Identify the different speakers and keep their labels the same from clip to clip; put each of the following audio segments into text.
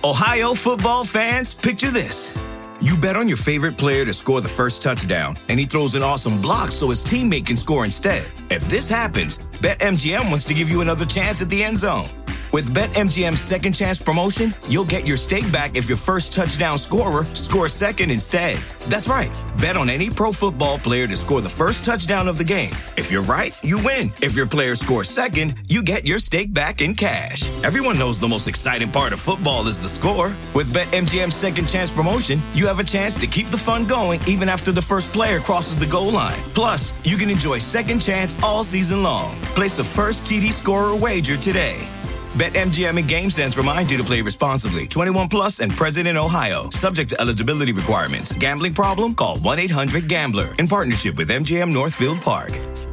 Speaker 1: Ohio football fans, picture this. You bet on your favorite player to score the first touchdown, and he throws an awesome block so his teammate can score instead. If this happens, BetMGM wants to give you another chance at the end zone. With BetMGM's second chance promotion, you'll get your stake back if your first touchdown scorer scores second instead. That's right. Bet on any pro football player to score the first touchdown of the game. If you're right, you win. If your player scores second, you get your stake back in cash. Everyone knows the most exciting part of football is the score. With BetMGM's second chance promotion, you have a chance to keep the fun going even after the first player crosses the goal line. Plus, you can enjoy second chance all season long. Place a first TD scorer wager today. BetMGM and GameSense remind you to play responsibly. 21 plus and present in Ohio. Subject to eligibility requirements. Gambling problem? Call 1-800-GAMBLER. In partnership with MGM Northfield Park.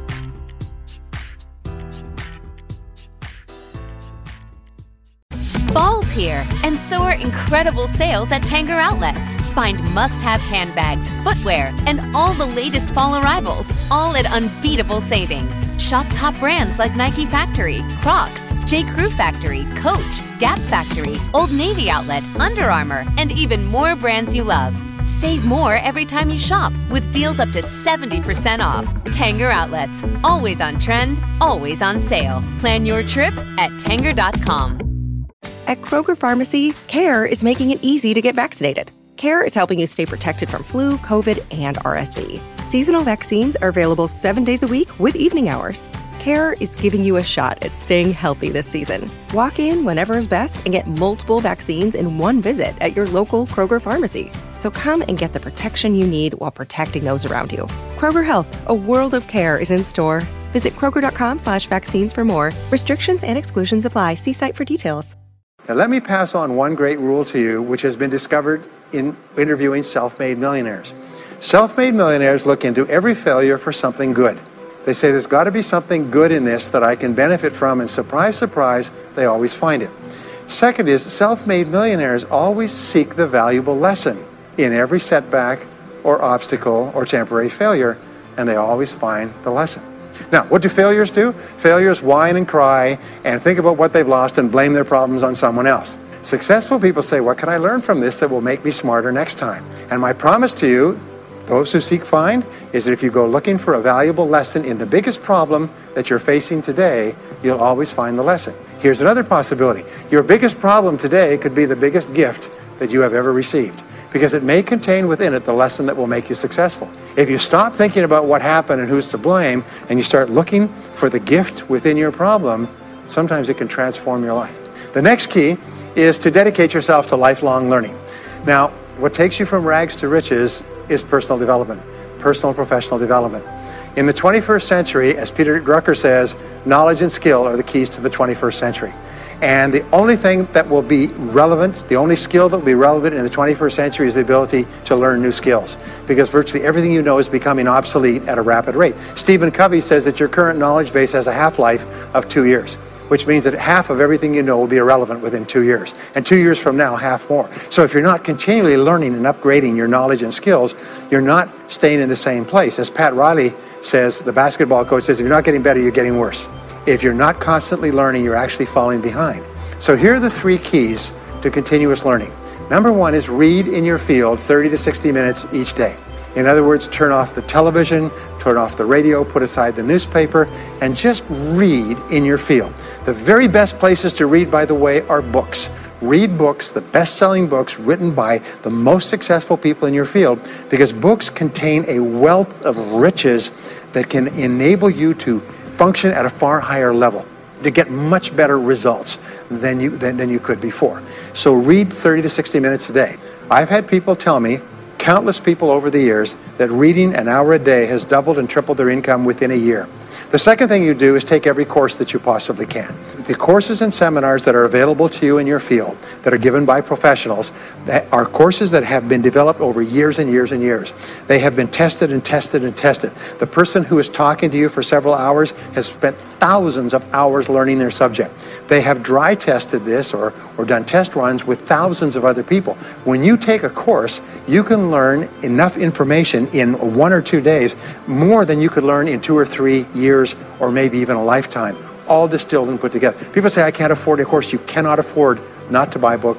Speaker 2: Fall's here, and so are incredible sales at Tanger Outlets. Find must-have handbags, footwear, and all the latest fall arrivals, all at unbeatable savings. Shop top brands like Nike Factory, Crocs, J. Crew Factory, Coach, Gap Factory, Old Navy Outlet, Under Armour, and even more brands you love. Save more every time you shop with deals up to 70% off. Tanger Outlets, always on trend, always on sale. Plan your trip at Tanger.com.
Speaker 3: At Kroger Pharmacy, CARE is making it easy to get vaccinated. CARE is helping you stay protected from flu, COVID, and RSV. Seasonal vaccines are available 7 days a week with evening hours. CARE is giving you a shot at staying healthy this season. Walk in whenever is best and get multiple vaccines in one visit at your local Kroger Pharmacy. So come and get the protection you need while protecting those around you. Kroger Health, a world of care, is in store. Visit Kroger.com/vaccines for more. Restrictions and exclusions apply. See site for details.
Speaker 4: Now, let me pass on one great rule to you, which has been discovered in interviewing self-made millionaires. Self-made millionaires look into every failure for something good. They say there's got to be something good in this that I can benefit from, and surprise, surprise, they always find it. Second is, self-made millionaires always seek the valuable lesson in every setback or obstacle or temporary failure, and they always find the lesson. Now, what do failures do? Failures whine and cry and think about what they've lost and blame their problems on someone else. Successful people say, what can I learn from this that will make me smarter next time? And my promise to you, those who seek find, is that if you go looking for a valuable lesson in the biggest problem that you're facing today, you'll always find the lesson. Here's another possibility. Your biggest problem today could be the biggest gift that you have ever received, because it may contain within it the lesson that will make you successful. If you stop thinking about what happened and who's to blame, and you start looking for the gift within your problem, sometimes it can transform your life. The next key is to dedicate yourself to lifelong learning. Now, what takes you from rags to riches is personal development, personal and professional development. In the 21st century, as Peter Drucker says, knowledge and skill are the keys to the 21st century. And the only thing that will be relevant, the only skill that will be relevant in the 21st century is the ability to learn new skills, because virtually everything you know is becoming obsolete at a rapid rate. Stephen Covey says that your current knowledge base has a half-life of 2 years, which means that half of everything you know will be irrelevant within 2 years. And 2 years from now, half more. So if you're not continually learning and upgrading your knowledge and skills, you're not staying in the same place. As Pat Riley says, the basketball coach says, if you're not getting better, you're getting worse. If you're not constantly learning, you're actually falling behind. So here are the 3 keys to continuous learning. Number 1 is read in your field 30 to 60 minutes each day. In other words, turn off the television, turn off the radio, put aside the newspaper, and just read in your field. The very best places to read, by the way, are books. Read books, the best-selling books written by the most successful people in your field, because books contain a wealth of riches that can enable you to function at a far higher level, to get much better results than you could before. So read 30 to 60 minutes a day. I've had people tell me, countless people over the years, that reading an hour a day has doubled and tripled their income within a year. The second thing you do is take every course that you possibly can. The courses and seminars that are available to you in your field, that are given by professionals, that are courses that have been developed over years and years and years. They have been tested and tested and tested. The person who is talking to you for several hours has spent thousands of hours learning their subject. They have dry tested this or done test runs with thousands of other people. When you take a course, you can learn enough information in 1 or 2 days, more than you could learn in 2 or 3 years or maybe even a lifetime, all distilled and put together. People say, I can't afford a course. You cannot afford not to buy books.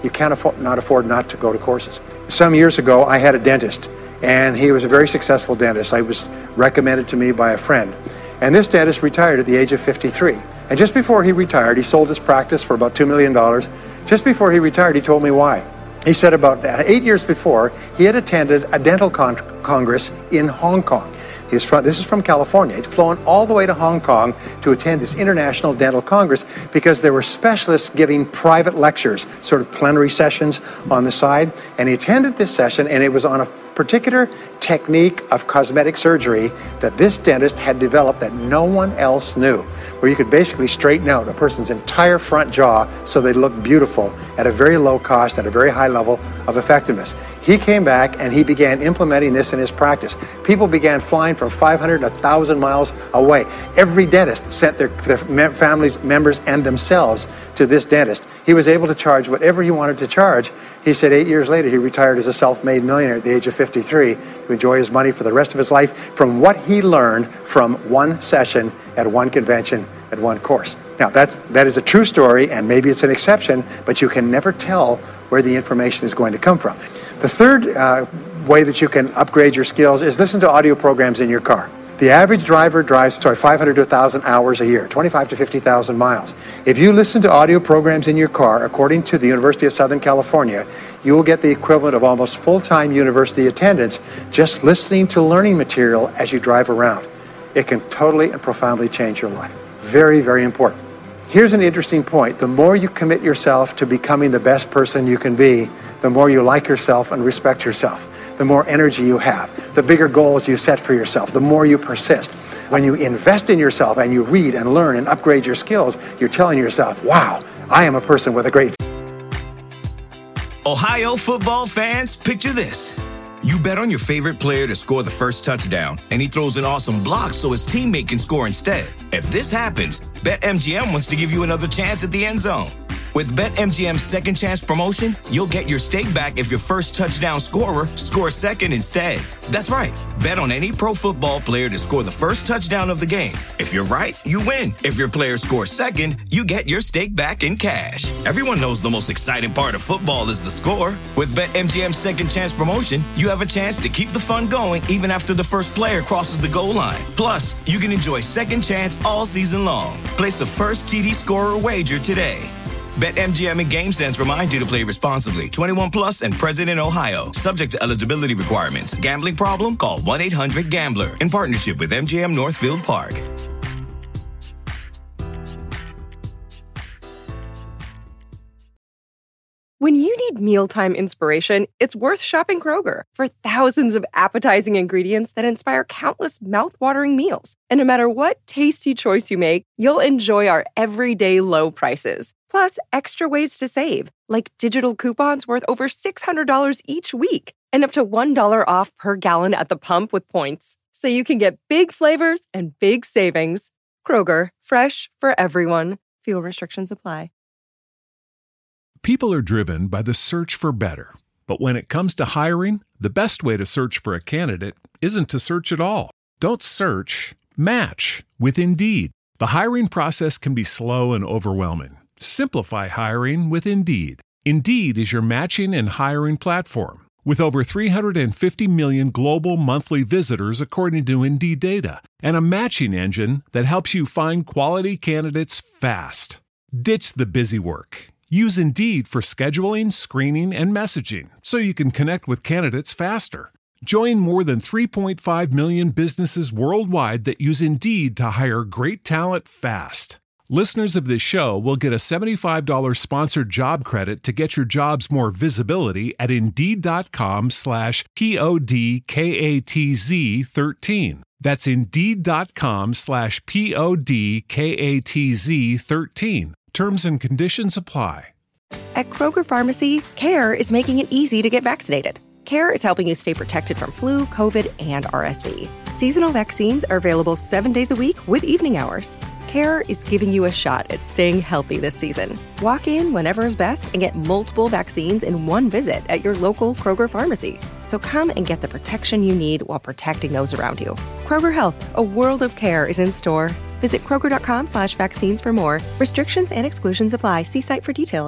Speaker 4: you can't afford not to go to courses. Some years ago, I had a dentist, and he was a very successful dentist. I was recommended to me by a friend. And this dentist retired at the age of 53. And just before he retired, he sold his practice for about $2 million. Just before he retired, he told me why. He said about 8 years before, he had attended a dental congress in Hong Kong. This is from California. He'd flown all the way to Hong Kong to attend this international dental congress because there were specialists giving private lectures, sort of plenary sessions on the side. And he attended this session, and it was on a particular technique of cosmetic surgery that this dentist had developed that no one else knew, where you could basically straighten out a person's entire front jaw so they look beautiful at a very low cost, at a very high level of effectiveness. He came back and he began implementing this in his practice. People began flying from 500 to 1,000 miles away. Every dentist sent their families, members, and themselves to this dentist. He was able to charge whatever he wanted to charge. He said 8 years later, he retired as a self-made millionaire at the age of 53 to enjoy his money for the rest of his life from what he learned from one session at one convention at one course. Now, that is a true story, and maybe it's an exception, but you can never tell where the information is going to come from. The third way that you can upgrade your skills is listen to audio programs in your car. The average driver drives 500 to 1,000 hours a year, 25 to 50,000 miles. If you listen to audio programs in your car, according to the University of Southern California, you will get the equivalent of almost full-time university attendance just listening to learning material as you drive around. It can totally and profoundly change your life. Very, very important. Here's an interesting point. The more you commit yourself to becoming the best person you can be, the more you like yourself and respect yourself. The more energy you have, the bigger goals you set for yourself, the more you persist. When you invest in yourself and you read and learn and upgrade your skills, you're telling yourself, wow, I am a person with a great...
Speaker 1: Ohio football fans, picture this. You bet on your favorite player to score the first touchdown, and he throws an awesome block so his teammate can score instead. If this happens, BetMGM wants to give you another chance at the end zone. With BetMGM's second chance promotion, you'll get your stake back if your first touchdown scorer scores second instead. That's right. Bet on any pro football player to score the first touchdown of the game. If you're right, you win. If your player scores second, you get your stake back in cash. Everyone knows the most exciting part of football is the score. With BetMGM's second chance promotion, you have a chance to keep the fun going even after the first player crosses the goal line. Plus, you can enjoy second chance all season long. Place a first TD scorer wager today. BetMGM and GameSense remind you to play responsibly. 21 plus and present in Ohio. Subject to eligibility requirements. Gambling problem? Call 1-800-GAMBLER. In partnership with MGM Northfield Park.
Speaker 3: When you need mealtime inspiration, it's worth shopping Kroger for thousands of appetizing ingredients that inspire countless mouth-watering meals. And no matter what tasty choice you make, you'll enjoy our everyday low prices. Plus, extra ways to save, like digital coupons worth over $600 each week and up to $1 off per gallon at the pump with points. So you can get big flavors and big savings. Kroger, fresh for everyone. Fuel restrictions apply.
Speaker 5: People are driven by the search for better. But when it comes to hiring, the best way to search for a candidate isn't to search at all. Don't search, match with Indeed. The hiring process can be slow and overwhelming. Simplify hiring with Indeed. Indeed is your matching and hiring platform. With over 350 million global monthly visitors according to Indeed data, and a matching engine that helps you find quality candidates fast. Ditch the busy work. Use Indeed for scheduling, screening, and messaging so you can connect with candidates faster. Join more than 3.5 million businesses worldwide that use Indeed to hire great talent fast. Listeners of this show will get a $75 sponsored job credit to get your jobs more visibility at Indeed.com/PODKATZ13. That's Indeed.com/PODKATZ13. Terms and conditions apply.
Speaker 3: At Kroger Pharmacy, CARE is making it easy to get vaccinated. CARE is helping you stay protected from flu, COVID, and RSV. Seasonal vaccines are available 7 days a week with evening hours. CARE is giving you a shot at staying healthy this season. Walk in whenever is best and get multiple vaccines in one visit at your local Kroger Pharmacy. So come and get the protection you need while protecting those around you. Kroger Health, a world of care is in store. Visit Kroger.com/vaccines for more. Restrictions and exclusions apply. See site for details.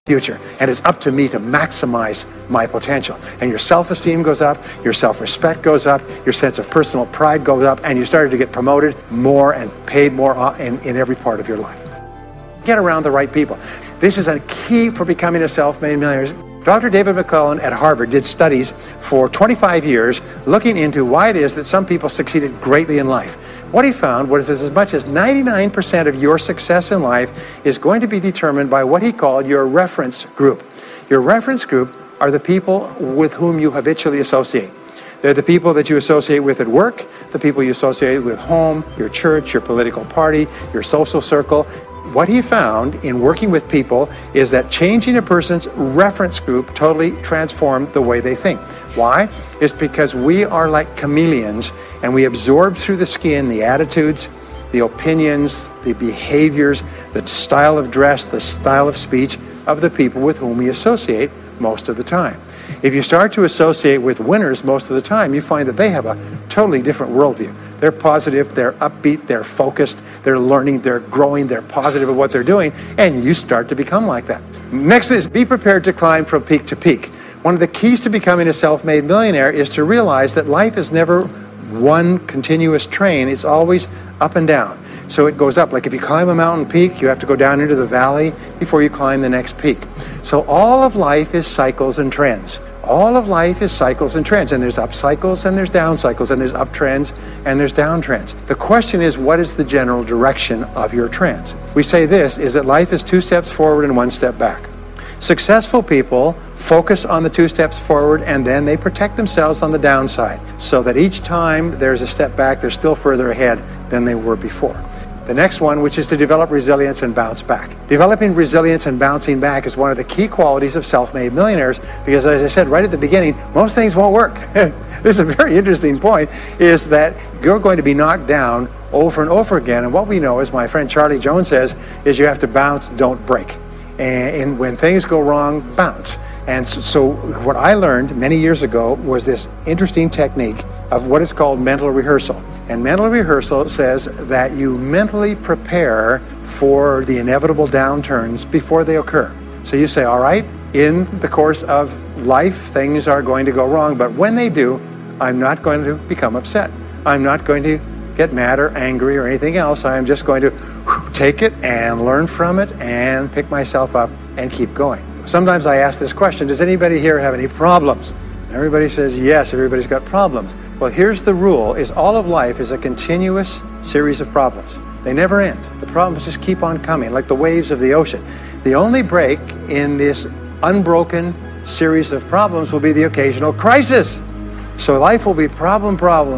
Speaker 4: future, and it's up to me to maximize my potential. And your self-esteem goes up, your self-respect goes up, your sense of personal pride goes up, and you started to get promoted more and paid more in every part of your life. Get around the right people. This is a key for becoming a self-made millionaire. Dr. David McClellan at Harvard did studies for 25 years looking into why it is that some people succeeded greatly in life. What he found was as much as 99% of your success in life is going to be determined by what he called your reference group. Your reference group are the people with whom you habitually associate. They're the people that you associate with at work, the people you associate with home, your church, your political party, your social circle. What he found in working with people is that changing a person's reference group totally transformed the way they think. Why? It's because we are like chameleons and we absorb through the skin the attitudes, the opinions, the behaviors, the style of dress, the style of speech of the people with whom we associate most of the time. If you start to associate with winners most of the time, you find that they have a totally different worldview. They're positive, they're upbeat, they're focused, they're learning, they're growing, they're positive at what they're doing, and you start to become like that. Next is be prepared to climb from peak to peak. One of the keys to becoming a self-made millionaire is to realize that life is never one continuous train. It's always up and down. So it goes up. Like if you climb a mountain peak, you have to go down into the valley before you climb the next peak. So all of life is cycles and trends. All of life is cycles and trends, and there's up cycles and there's down cycles, and there's up trends and there's down trends. The question is, what is the general direction of your trends? We say this, is that life is 2 steps forward and 1 step back. Successful people focus on the 2 steps forward and then they protect themselves on the downside so that each time there's a step back, they're still further ahead than they were before. The next one, which is to develop resilience and bounce back. Developing resilience and bouncing back is one of the key qualities of self-made millionaires because, as I said right at the beginning, most things won't work. This is a very interesting point, is that you're going to be knocked down over and over again. And what we know, as my friend Charlie Jones says, is you have to bounce, don't break. And when things go wrong, bounce. And so what I learned many years ago was this interesting technique of what is called mental rehearsal. And mental rehearsal says that you mentally prepare for the inevitable downturns before they occur. So you say, all right, in the course of life, things are going to go wrong, but when they do, I'm not going to become upset. I'm not going to get mad or angry or anything else. I'm just going to take it and learn from it and pick myself up and keep going. Sometimes I ask this question, does anybody here have any problems? Everybody says yes, everybody's got problems. Well, here's the rule, is all of life is a continuous series of problems. They never end. The problems just keep on coming, like the waves of the ocean. The only break in this unbroken series of problems will be the occasional crisis. So life will be problem,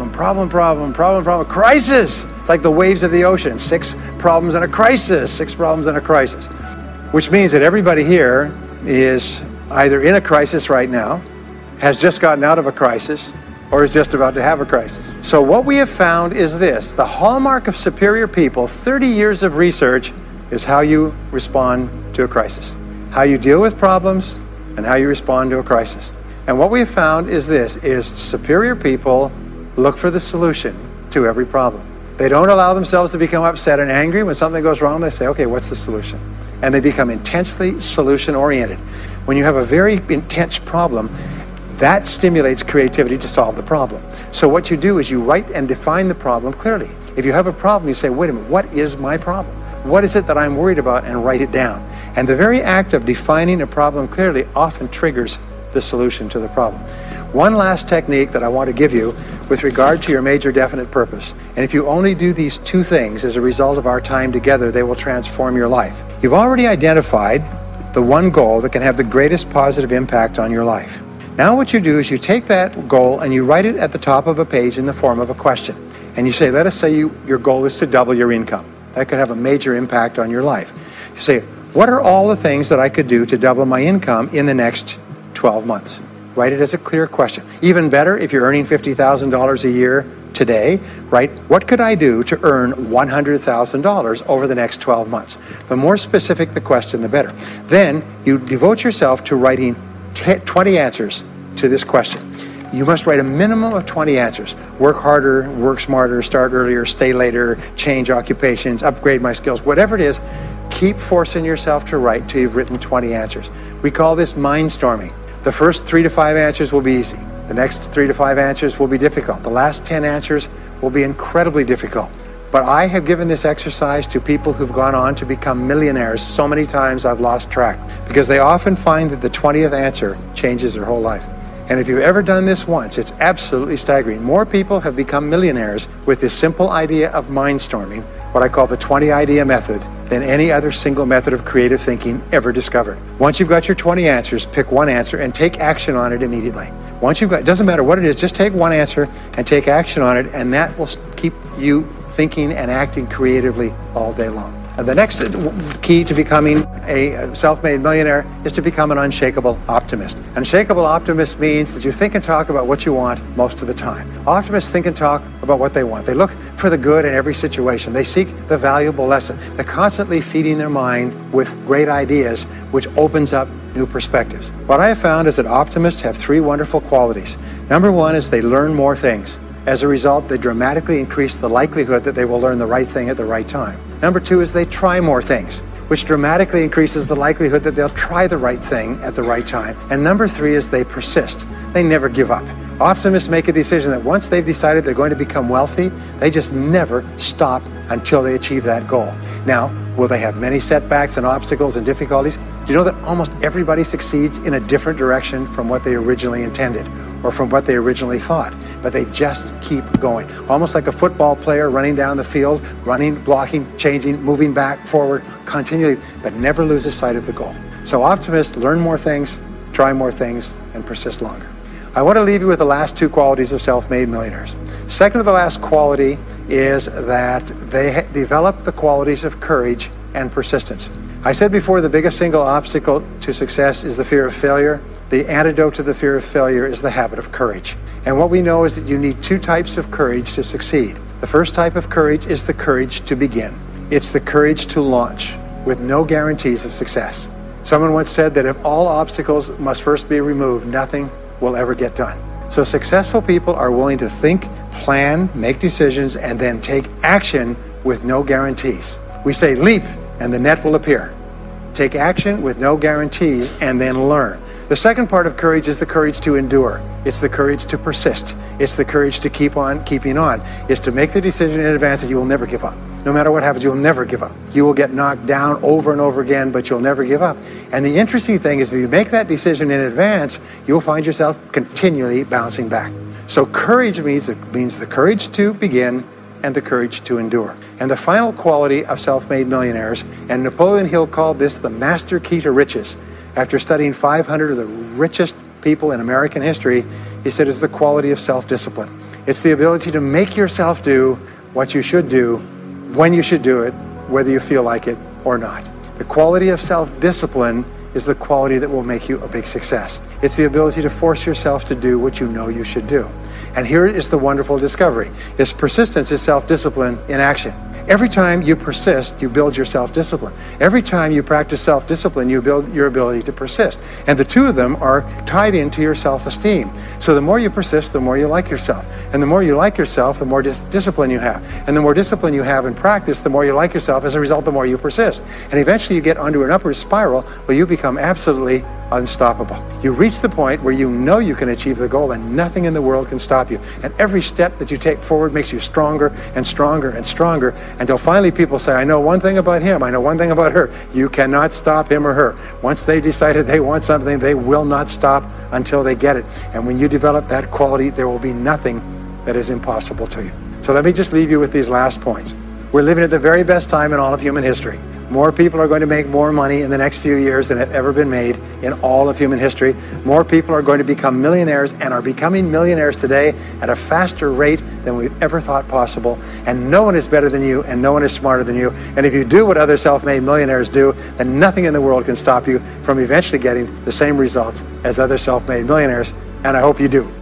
Speaker 4: crisis. It's like the waves of the ocean, 6 problems and a crisis, 6 problems and a crisis. Which means that everybody here is either in a crisis right now, has just gotten out of a crisis, or is just about to have a crisis. So what we have found is this, the hallmark of superior people, 30 years of research, is how you respond to a crisis. How you deal with problems and how you respond to a crisis. And what we have found is this, is superior people look for the solution to every problem. They don't allow themselves to become upset and angry. When something goes wrong, they say, okay, what's the solution? And they become intensely solution-oriented. When you have a very intense problem, that stimulates creativity to solve the problem. So what you do is you write and define the problem clearly. If you have a problem, you say, wait a minute, what is my problem? What is it that I'm worried about? And write it down. And the very act of defining a problem clearly often triggers the solution to the problem. One last technique that I want to give you with regard to your major definite purpose. And if you only do these 2 things as a result of our time together, they will transform your life. You've already identified the one goal that can have the greatest positive impact on your life. Now what you do is you take that goal and you write it at the top of a page in the form of a question. And you say, let us say your goal is to double your income. That could have a major impact on your life. You say, what are all the things that I could do to double my income in the next 12 months? Write it as a clear question. Even better, if you're earning $50,000 a year today, write, what could I do to earn $100,000 over the next 12 months? The more specific the question, the better. Then you devote yourself to writing 20 answers to this question. You must write a minimum of 20 answers. Work harder, work smarter, start earlier, stay later, change occupations, upgrade my skills, whatever it is, keep forcing yourself to write till you've written 20 answers. We call this mind storming. The first 3 to 5 answers will be easy. The next 3 to 5 answers will be difficult. The last 10 answers will be incredibly difficult. But I have given this exercise to people who've gone on to become millionaires so many times I've lost track, because they often find that the 20th answer changes their whole life. And if you've ever done this once, it's absolutely staggering. More people have become millionaires with this simple idea of mind storming, what I call the 20 idea method, than any other single method of creative thinking ever discovered. Once you've got your 20 answers, pick one answer and take action on it immediately. Once you've got, it doesn't matter what it is, just take one answer and take action on it, and that will keep you thinking and acting creatively all day long. And the next key to becoming a self-made millionaire is to become an unshakable optimist. Unshakable optimist means that you think and talk about what you want most of the time. Optimists think and talk about what they want. They look for the good in every situation. They seek the valuable lesson. They're constantly feeding their mind with great ideas, which opens up new perspectives. What I have found is that optimists have 3 wonderful qualities. Number 1 is they learn more things. As a result, they dramatically increase the likelihood that they will learn the right thing at the right time. Number 2 is they try more things, which dramatically increases the likelihood that they'll try the right thing at the right time. And number 3 is they persist. They never give up. Optimists make a decision that once they've decided they're going to become wealthy, they just never stop until they achieve that goal. Now, will they have many setbacks and obstacles and difficulties? Do you know that almost everybody succeeds in a different direction from what they originally intended or from what they originally thought? But they just keep going. Almost like a football player running down the field, running, blocking, changing, moving back, forward, continually, but never loses sight of the goal. So optimists learn more things, try more things, and persist longer. I want to leave you with the last 2 qualities of self-made millionaires. Second to the last quality is that they develop the qualities of courage and persistence. I said before, the biggest single obstacle to success is the fear of failure. The antidote to the fear of failure is the habit of courage. And what we know is that you need 2 types of courage to succeed. The first type of courage is the courage to begin. It's the courage to launch with no guarantees of success. Someone once said that if all obstacles must first be removed, nothing will ever get done. So successful people are willing to think, plan, make decisions, and then take action with no guarantees. We say leap and the net will appear. Take action with no guarantees and then learn. The second part of courage is the courage to endure. It's the courage to persist. It's the courage to keep on keeping on. It's to make the decision in advance that you will never give up. No matter what happens, you will never give up. You will get knocked down over and over again, but you'll never give up. And the interesting thing is, if you make that decision in advance, you'll find yourself continually bouncing back. So courage means the courage to begin and the courage to endure. And the final quality of self-made millionaires, and Napoleon Hill called this the master key to riches. After studying 500 of the richest people in American history, he said it's the quality of self-discipline. It's the ability to make yourself do what you should do, when you should do it, whether you feel like it or not. The quality of self-discipline is the quality that will make you a big success. It's the ability to force yourself to do what you know you should do. And here is the wonderful discovery. Is persistence is self-discipline in action. Every time you persist, you build your self-discipline. Every time you practice self-discipline, you build your ability to persist. And the 2 of them are tied into your self-esteem. So the more you persist, the more you like yourself. And the more you like yourself, the more discipline you have. And the more discipline you have in practice, the more you like yourself. As a result, the more you persist. And eventually you get onto an upward spiral where you become absolutely unstoppable. You reach the point where you know you can achieve the goal and nothing in the world can stop you. And every step that you take forward makes you stronger and stronger and stronger, until finally people say, I know one thing about him, I know one thing about her. You cannot stop him or her. Once they decided they want something, they will not stop until they get it. And when you develop that quality, there will be nothing that is impossible to you. So let me just leave you with these last points. We're living at the very best time in all of human history. More people are going to make more money in the next few years than have ever been made in all of human history. More people are going to become millionaires and are becoming millionaires today at a faster rate than we've ever thought possible. And no one is better than you, and no one is smarter than you. And if you do what other self-made millionaires do, then nothing in the world can stop you from eventually getting the same results as other self-made millionaires. And I hope you do.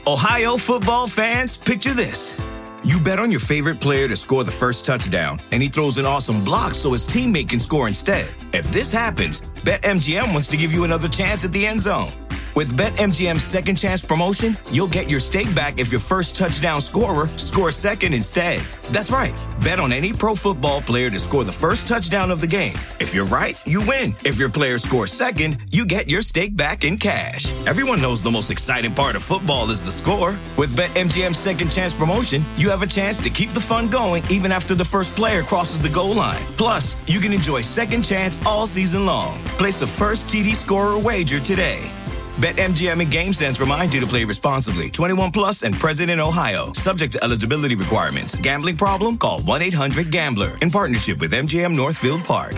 Speaker 1: Ohio football fans, picture this. You bet on your favorite player to score the first touchdown, and he throws an awesome block so his teammate can score instead. If this happens, BetMGM wants to give you another chance at the end zone. With BetMGM's second chance promotion, you'll get your stake back if your first touchdown scorer scores second instead. That's right. Bet on any pro football player to score the first touchdown of the game. If you're right, you win. If your player scores second, you get your stake back in cash. Everyone knows the most exciting part of football is the score. With BetMGM's second chance promotion, you have a chance to keep the fun going even after the first player crosses the goal line. Plus, you can enjoy second chance all season long. Place a first TD scorer wager today. BetMGM and GameSense remind you to play responsibly. 21 plus and present in Ohio. Subject to eligibility requirements. Gambling problem? Call 1-800-GAMBLER. In partnership with MGM Northfield Park.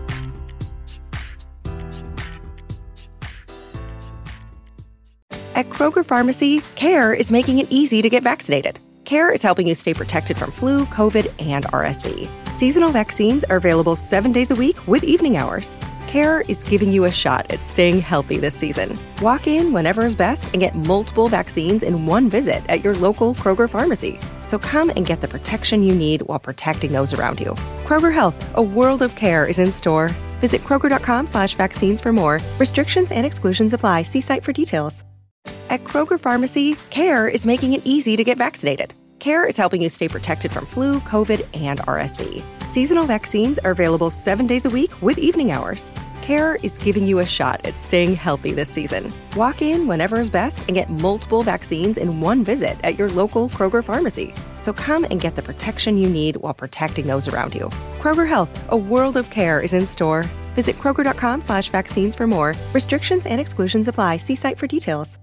Speaker 3: At Kroger Pharmacy, CARE is making it easy to get vaccinated. CARE is helping you stay protected from flu, COVID, and RSV. Seasonal vaccines are available 7 days a week with evening hours. CARE is giving you a shot at staying healthy this season. Walk in whenever is best and get multiple vaccines in one visit at your local Kroger pharmacy. So come and get the protection you need while protecting those around you. Kroger Health, a world of care is in store. Visit Kroger.com/vaccines for more. Restrictions and exclusions apply. See site for details. At Kroger Pharmacy, CARE is making it easy to get vaccinated. CARE is helping you stay protected from flu, COVID, and RSV. Seasonal vaccines are available 7 days a week with evening hours. CARE is giving you a shot at staying healthy this season. Walk in whenever is best and get multiple vaccines in one visit at your local Kroger pharmacy. So come and get the protection you need while protecting those around you. Kroger Health, a world of care is in store. Visit Kroger.com/vaccines for more. Restrictions and exclusions apply. See site for details.